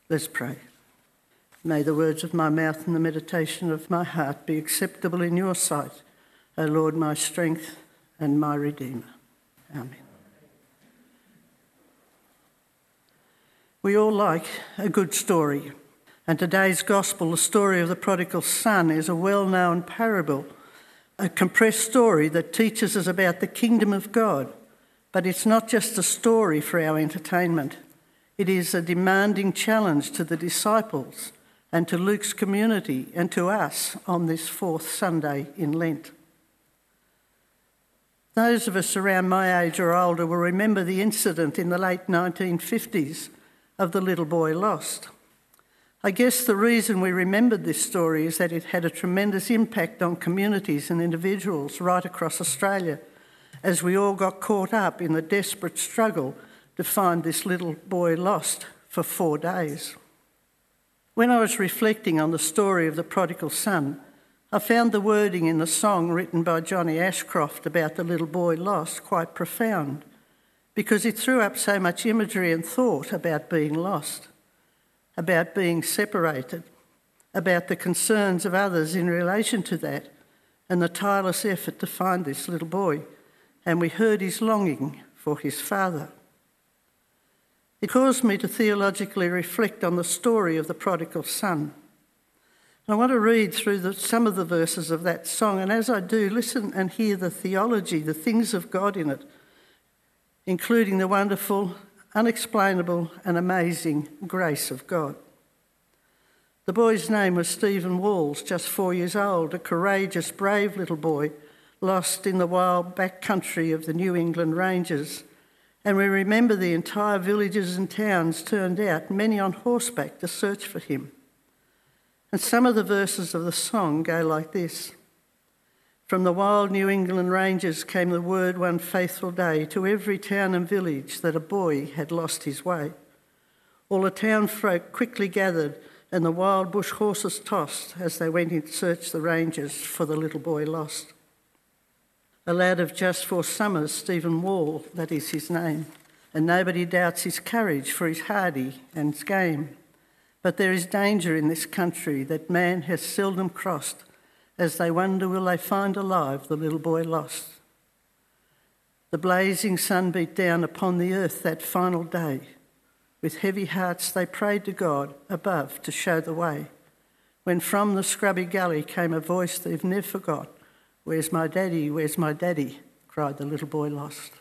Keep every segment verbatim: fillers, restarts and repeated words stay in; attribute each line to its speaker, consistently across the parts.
Speaker 1: Let's pray. May the words of my mouth and the meditation of my heart be acceptable in your sight, O Lord, my strength and my Redeemer. Amen. We all like a good story, and today's gospel, the story of the prodigal son, is a well-known parable, a compressed story that teaches us about the kingdom of God. But it's not just a story for our entertainment. It is a demanding challenge to the disciples and to Luke's community and to us on this fourth Sunday in Lent. Those of us around my age or older will remember the incident in the late nineteen fifties of the little boy lost. I guess the reason we remembered this story is that it had a tremendous impact on communities and individuals right across Australia, as we all got caught up in the desperate struggle to find this little boy lost for four days. When I was reflecting on the story of the prodigal son, I found the wording in the song written by Johnny Ashcroft about the little boy lost quite profound, because it threw up so much imagery and thought about being lost, about being separated, about the concerns of others in relation to that, and the tireless effort to find this little boy. And we heard his longing for his father. It caused me to theologically reflect on the story of the prodigal son. And I want to read through the, some of the verses of that song, and as I do, listen and hear the theology, the things of God in it, including the wonderful, unexplainable and amazing grace of God. The boy's name was Stephen Walls, just four years old, a courageous, brave little boy, lost in the wild back country of the New England ranges. And we remember the entire villages and towns turned out, many on horseback, to search for him. And some of the verses of the song go like this. From the wild New England ranges came the word one faithful day to every town and village that a boy had lost his way. All the town folk quickly gathered and the wild bush horses tossed as they went in to search the ranges for the little boy lost. A lad of just four summers, Stephen Wall, that is his name, and nobody doubts his courage, for he's hardy and his game. But there is danger in this country that man has seldom crossed, as they wonder will they find alive the little boy lost. The blazing sun beat down upon the earth that final day. With heavy hearts they prayed to God above to show the way, when from the scrubby gully came a voice they've never forgot. "Where's my daddy, where's my daddy?" cried the little boy lost.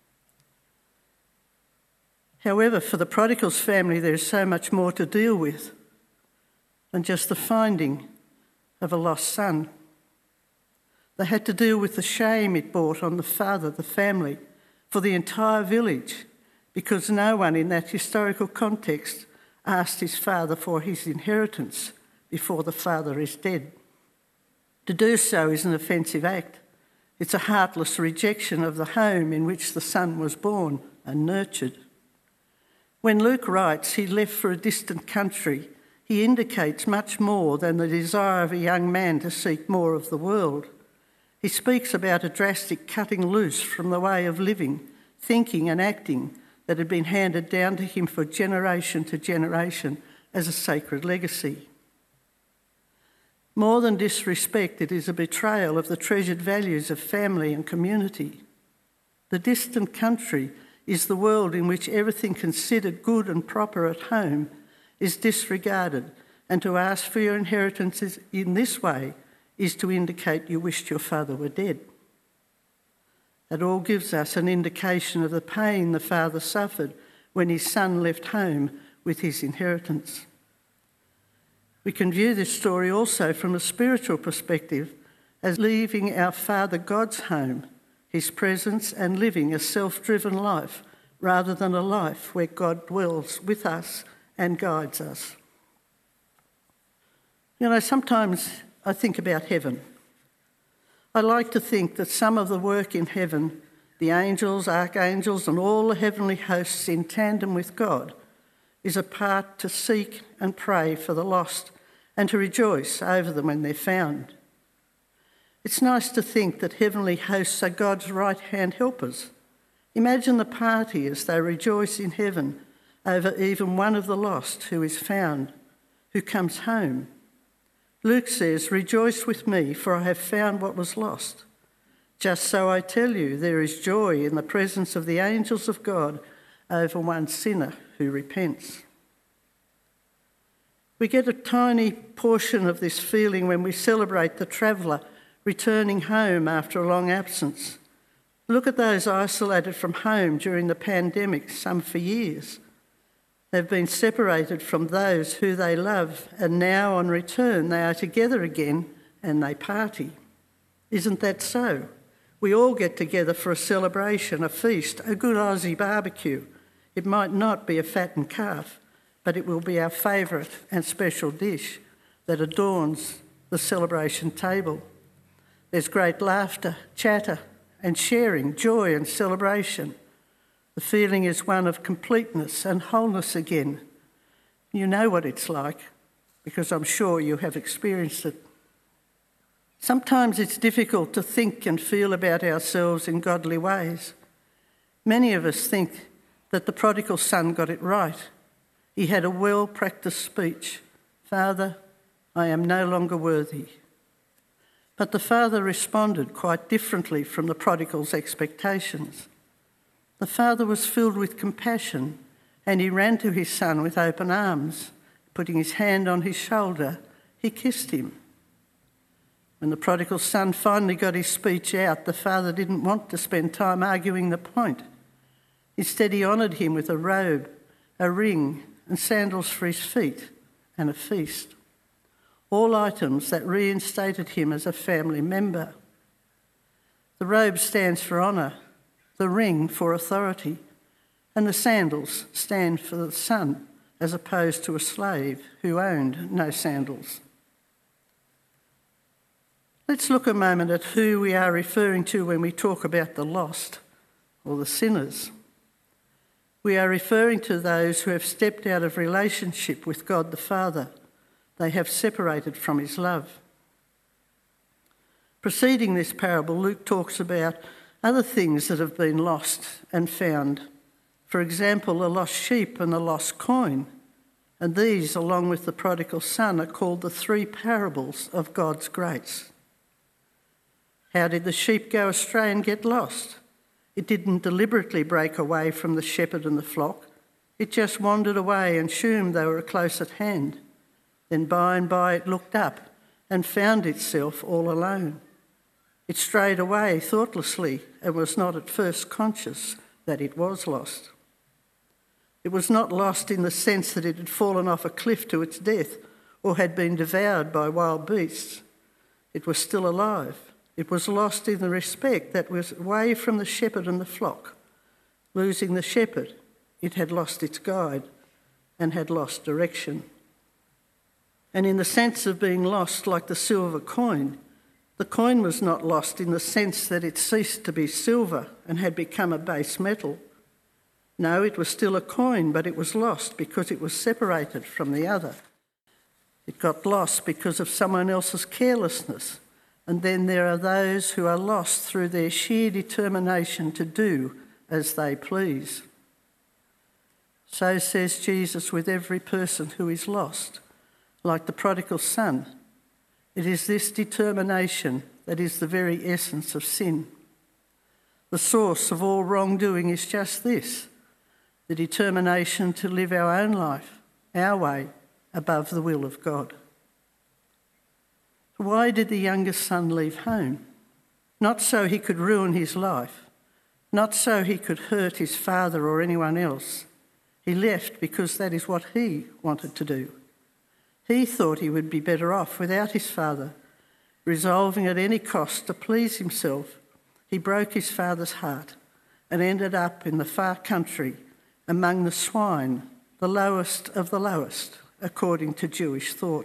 Speaker 1: However, for the prodigal's family, there is so much more to deal with than just the finding of a lost son. They had to deal with the shame it brought on the father, the family, for the entire village, because no one in that historical context asked his father for his inheritance before the father is dead. To do so is an offensive act. It's a heartless rejection of the home in which the son was born and nurtured. When Luke writes he left for a distant country, he indicates much more than the desire of a young man to seek more of the world. He speaks about a drastic cutting loose from the way of living, thinking and acting that had been handed down to him for generation to generation as a sacred legacy. More than disrespect, it is a betrayal of the treasured values of family and community. The distant country is the world in which everything considered good and proper at home is disregarded, and to ask for your inheritance in this way is to indicate you wished your father were dead. That all gives us an indication of the pain the father suffered when his son left home with his inheritance. We can view this story also from a spiritual perspective as leaving our Father God's home, his presence, and living a self-driven life rather than a life where God dwells with us and guides us. You know, sometimes I think about heaven. I like to think that some of the work in heaven, the angels, archangels, and all the heavenly hosts in tandem with God, is a part to seek and pray for the lost and to rejoice over them when they're found. It's nice to think that heavenly hosts are God's right-hand helpers. Imagine the party as they rejoice in heaven over even one of the lost who is found, who comes home. Luke says, "Rejoice with me, for I have found what was lost." Just so I tell you, there is joy in the presence of the angels of God over one sinner who repents. We get a tiny portion of this feeling when we celebrate the traveller returning home after a long absence. Look at those isolated from home during the pandemic, some for years. They've been separated from those who they love, and now on return they are together again and they party. Isn't that so? We all get together for a celebration, a feast, a good Aussie barbecue. It might not be a fattened calf, but it will be our favourite and special dish that adorns the celebration table. There's great laughter, chatter and sharing, joy and celebration. The feeling is one of completeness and wholeness again. You know what it's like, because I'm sure you have experienced it. Sometimes it's difficult to think and feel about ourselves in godly ways. Many of us think that the prodigal son got it right. He had a well-practiced speech. "Father, I am no longer worthy." But the father responded quite differently from the prodigal's expectations. The father was filled with compassion, and he ran to his son with open arms. Putting his hand on his shoulder, he kissed him. When the prodigal son finally got his speech out, the father didn't want to spend time arguing the point. Instead, he honoured him with a robe, a ring, and sandals for his feet, and a feast. All items that reinstated him as a family member. The robe stands for honour, the ring for authority, and the sandals stand for the son, as opposed to a slave who owned no sandals. Let's look a moment at who we are referring to when we talk about the lost or the sinners. We are referring to those who have stepped out of relationship with God the Father. They have separated from his love. Preceding this parable, Luke talks about other things that have been lost and found. For example, a lost sheep and a lost coin. And these, along with the prodigal son, are called the three parables of God's grace. How did the sheep go astray and get lost? It didn't deliberately break away from the shepherd and the flock. It just wandered away and assumed they were close at hand. Then by and by it looked up and found itself all alone. It strayed away thoughtlessly and was not at first conscious that it was lost. It was not lost in the sense that it had fallen off a cliff to its death or had been devoured by wild beasts. It was still alive. It was lost in the respect that was away from the shepherd and the flock. Losing the shepherd, it had lost its guide and had lost direction. And in the sense of being lost like the silver coin, the coin was not lost in the sense that it ceased to be silver and had become a base metal. No, it was still a coin, but it was lost because it was separated from the other. It got lost because of someone else's carelessness. And then there are those who are lost through their sheer determination to do as they please. So says Jesus with every person who is lost, like the prodigal son. It is this determination that is the very essence of sin. The source of all wrongdoing is just this, the determination to live our own life, our way, above the will of God. Why did the youngest son leave home? Not so he could ruin his life, not so he could hurt his father or anyone else. He left because that is what he wanted to do. He thought he would be better off without his father. Resolving at any cost to please himself, he broke his father's heart and ended up in the far country among the swine, the lowest of the lowest, according to Jewish thought.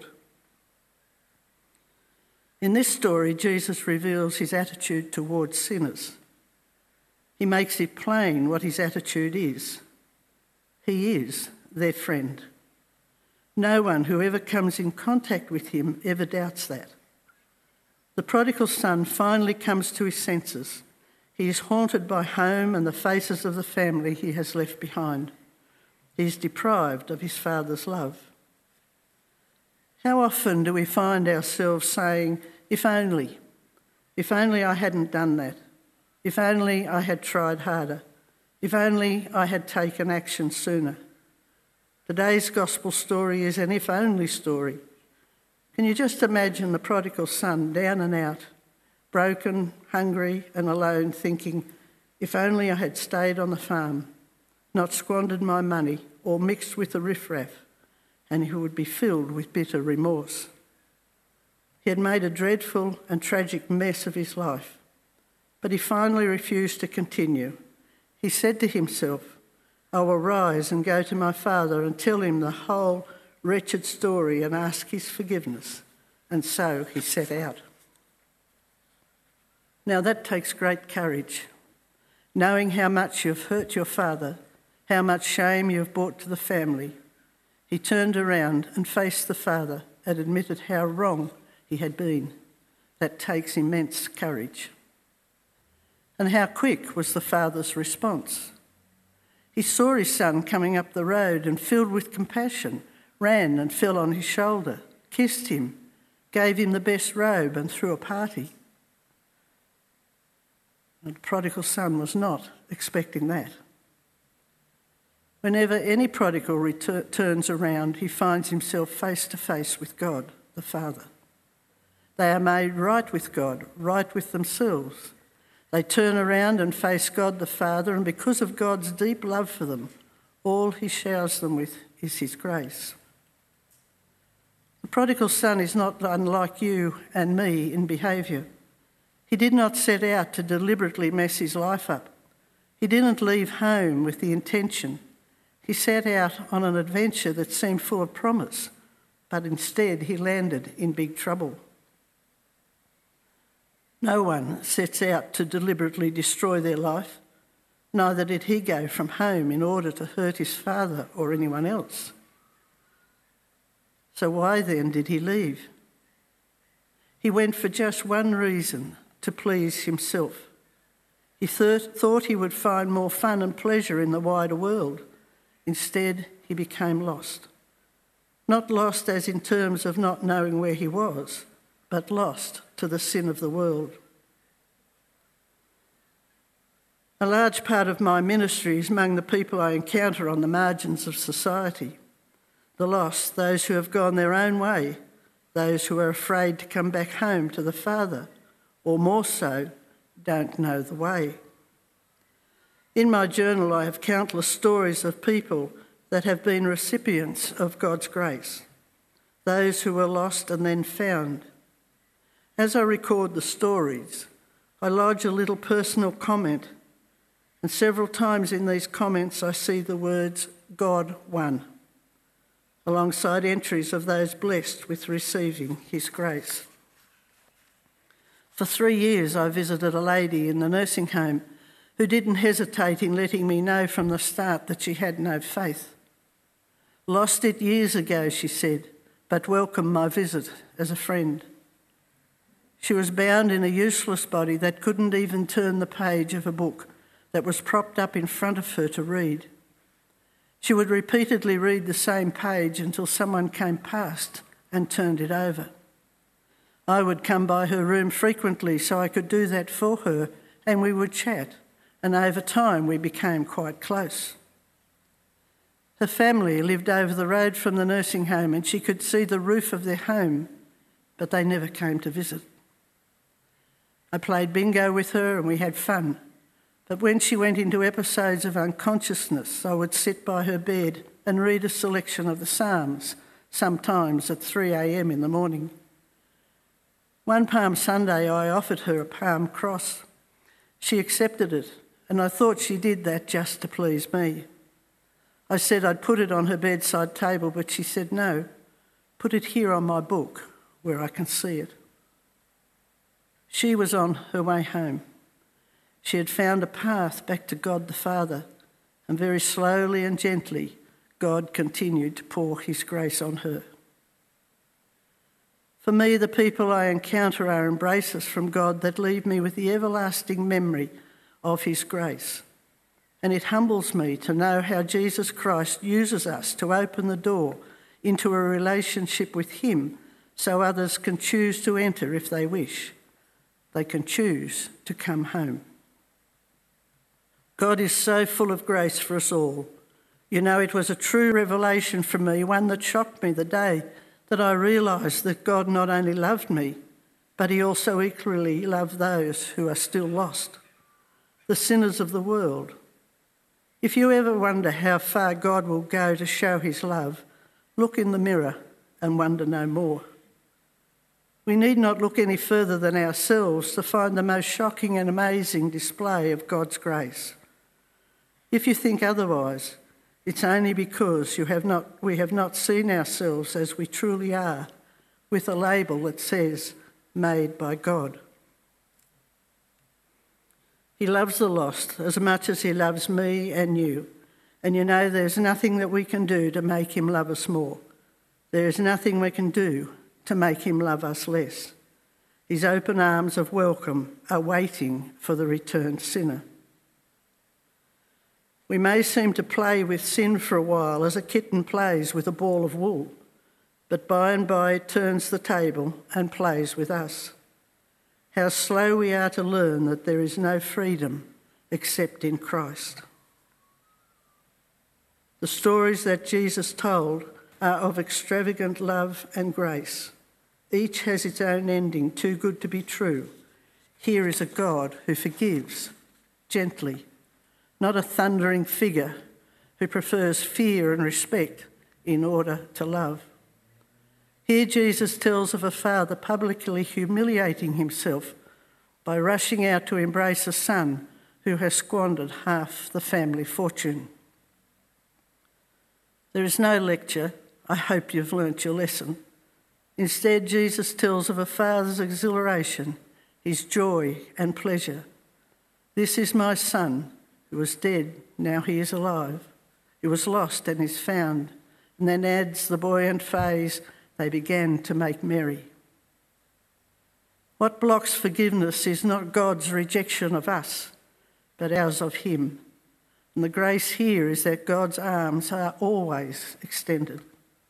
Speaker 1: In this story, Jesus reveals his attitude towards sinners. He makes it plain what his attitude is. He is their friend. No one who ever comes in contact with him ever doubts that. The prodigal son finally comes to his senses. He is haunted by home and the faces of the family he has left behind. He is deprived of his Father's love. How often do we find ourselves saying, if only, if only I hadn't done that, if only I had tried harder, if only I had taken action sooner. Today's gospel story is an if only story. Can you just imagine the prodigal son down and out, broken, hungry and alone, thinking, if only I had stayed on the farm, not squandered my money or mixed with the riffraff, and he would be filled with bitter remorse. He had made a dreadful and tragic mess of his life, but he finally refused to continue. He said to himself, I will rise and go to my father and tell him the whole wretched story and ask his forgiveness. And so he set out. Now that takes great courage, knowing how much you've hurt your father, how much shame you've brought to the family. He turned around and faced the father and admitted how wrong he had been. That takes immense courage. And how quick was the father's response? He saw his son coming up the road and, filled with compassion, ran and fell on his shoulder, kissed him, gave him the best robe and threw a party. And the prodigal son was not expecting that. Whenever any prodigal retur- turns around, he finds himself face to face with God, the Father. They are made right with God, right with themselves. They turn around and face God the Father, and because of God's deep love for them, all he showers them with is his grace. The prodigal son is not unlike you and me in behaviour. He did not set out to deliberately mess his life up. He didn't leave home with the intention. He set out on an adventure that seemed full of promise, but instead he landed in big trouble. No one sets out to deliberately destroy their life. Neither did he go from home in order to hurt his father or anyone else. So why then did he leave? He went for just one reason, to please himself. He th- thought he would find more fun and pleasure in the wider world. Instead, he became lost. Not lost as in terms of not knowing where he was, but lost to the sin of the world. A large part of my ministry is among the people I encounter on the margins of society. The lost, those who have gone their own way, those who are afraid to come back home to the Father, or more so, don't know the way. In my journal, I have countless stories of people that have been recipients of God's grace, those who were lost and then found. As I record the stories, I lodge a little personal comment, and several times in these comments I see the words, God won, alongside entries of those blessed with receiving his grace. For three years I visited a lady in the nursing home who didn't hesitate in letting me know from the start that she had no faith. Lost it years ago, she said, but welcomed my visit as a friend. She was bound in a useless body that couldn't even turn the page of a book that was propped up in front of her to read. She would repeatedly read the same page until someone came past and turned it over. I would come by her room frequently so I could do that for her, and we would chat, and over time we became quite close. Her family lived over the road from the nursing home, and she could see the roof of their home, but they never came to visit. I played bingo with her and we had fun, but when she went into episodes of unconsciousness, I would sit by her bed and read a selection of the Psalms, sometimes at three a.m. in the morning. One Palm Sunday, I offered her a palm cross. She accepted it, and I thought she did that just to please me. I said I'd put it on her bedside table, but she said, no, put it here on my book where I can see it. She was on her way home. She had found a path back to God the Father, and very slowly and gently, God continued to pour his grace on her. For me, the people I encounter are embraces from God that leave me with the everlasting memory of his grace. And it humbles me to know how Jesus Christ uses us to open the door into a relationship with him so others can choose to enter if they wish. They can choose to come home. God is so full of grace for us all. You know, it was a true revelation for me, one that shocked me the day that I realised that God not only loved me, but he also equally loved those who are still lost, the sinners of the world. If you ever wonder how far God will go to show his love, look in the mirror and wonder no more. We need not look any further than ourselves to find the most shocking and amazing display of God's grace. If you think otherwise, it's only because you have not, we have not seen ourselves as we truly are, with a label that says, made by God. He loves the lost as much as he loves me and you. And you know there's nothing that we can do to make him love us more. There is nothing we can do to make him love us less. His open arms of welcome are waiting for the returned sinner. We may seem to play with sin for a while as a kitten plays with a ball of wool, but by and by it turns the table and plays with us. How slow we are to learn that there is no freedom except in Christ. The stories that Jesus told are of extravagant love and grace. Each has its own ending, too good to be true. Here is a God who forgives gently, not a thundering figure who prefers fear and respect in order to love. Here Jesus tells of a father publicly humiliating himself by rushing out to embrace a son who has squandered half the family fortune. There is no lecture. I hope you've learnt your lesson. Instead, Jesus tells of a father's exhilaration, his joy and pleasure. This is my son, who was dead, now he is alive. He was lost and is found. And then adds the buoyant phrase, they began to make merry. What blocks forgiveness is not God's rejection of us, but ours of him. And the grace here is that God's arms are always extended.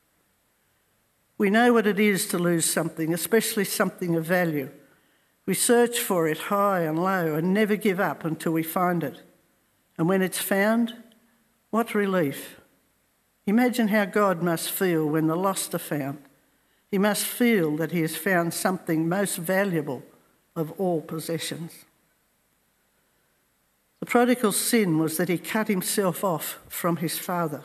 Speaker 1: We know what it is to lose something, especially something of value. We search for it high and low and never give up until we find it. And when it's found, what relief. Imagine how God must feel when the lost are found. He must feel that he has found something most valuable of all possessions. The prodigal's sin was that he cut himself off from his father.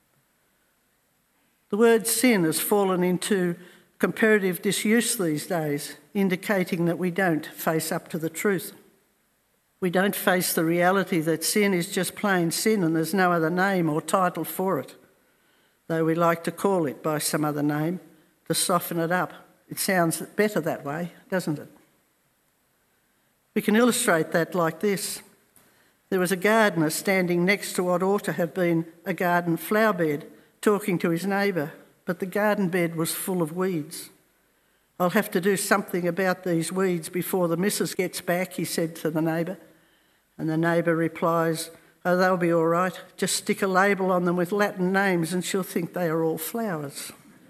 Speaker 1: The word sin has fallen into comparative disuse these days, indicating that we don't face up to the truth. We don't face the reality that sin is just plain sin and there's no other name or title for it, though we like to call it by some other name to soften it up. It sounds better that way, doesn't it? We can illustrate that like this. There was a gardener standing next to what ought to have been a garden flower bed, talking to his neighbour, but the garden bed was full of weeds. I'll have to do something about these weeds before the missus gets back, he said to the neighbour. And the neighbour replies, oh, they'll be all right. Just stick a label on them with Latin names and she'll think they are all flowers.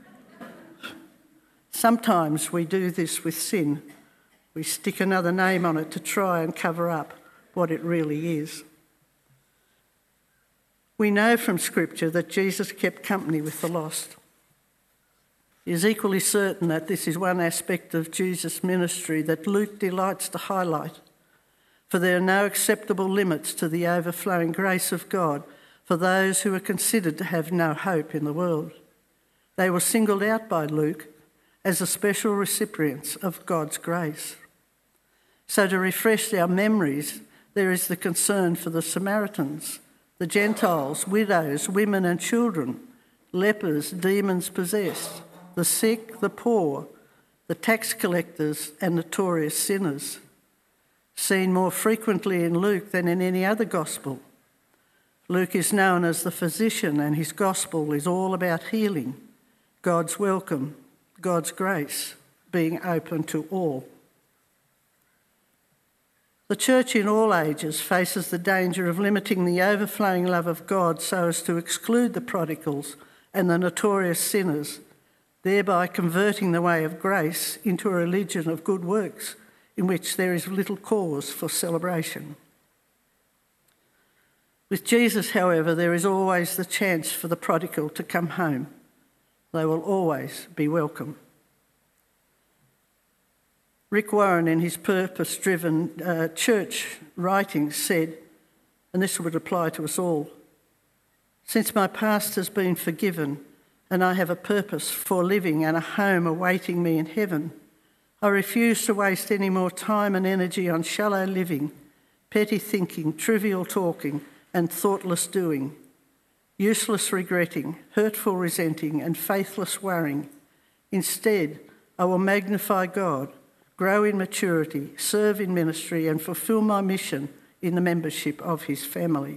Speaker 1: Sometimes we do this with sin. We stick another name on it to try and cover up what it really is. We know from Scripture that Jesus kept company with the lost. It is equally certain that this is one aspect of Jesus' ministry that Luke delights to highlight, for there are no acceptable limits to the overflowing grace of God for those who are considered to have no hope in the world. They were singled out by Luke as the special recipients of God's grace. So to refresh our memories, there is the concern for the Samaritans, the Gentiles, widows, women and children, lepers, demons possessed, the sick, the poor, the tax collectors and notorious sinners, seen more frequently in Luke than in any other gospel. Luke is known as the physician and his gospel is all about healing, God's welcome, God's grace being open to all. The church in all ages faces the danger of limiting the overflowing love of God so as to exclude the prodigals and the notorious sinners, thereby converting the way of grace into a religion of good works in which there is little cause for celebration. With Jesus, however, there is always the chance for the prodigal to come home. They will always be welcome. Rick Warren, in his purpose-driven uh, church writings, said, and this would apply to us all, "Since my past has been forgiven and I have a purpose for living and a home awaiting me in heaven, I refuse to waste any more time and energy on shallow living, petty thinking, trivial talking and thoughtless doing, useless regretting, hurtful resenting and faithless worrying. Instead, I will magnify God, grow in maturity, serve in ministry and fulfil my mission in the membership of his family.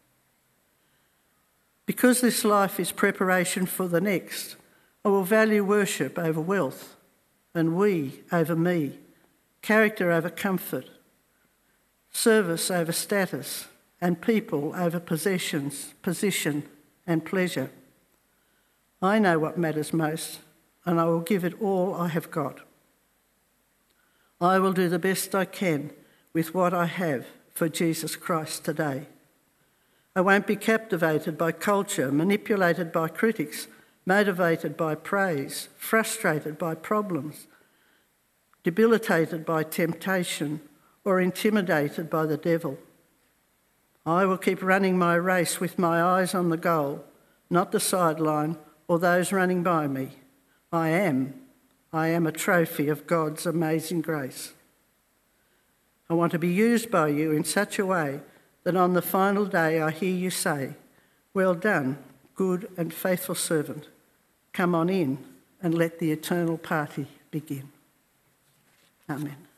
Speaker 1: Because this life is preparation for the next, I will value worship over wealth and we over me, character over comfort, service over status and people over possessions, position and pleasure. I know what matters most and I will give it all I have got. I will do the best I can with what I have for Jesus Christ today. I won't be captivated by culture, manipulated by critics, motivated by praise, frustrated by problems, debilitated by temptation, or intimidated by the devil. I will keep running my race with my eyes on the goal, not the sideline or those running by me. I am I am a trophy of God's amazing grace. I want to be used by you in such a way that on the final day I hear you say, "Well done, good and faithful servant. Come on in and let the eternal party begin." Amen.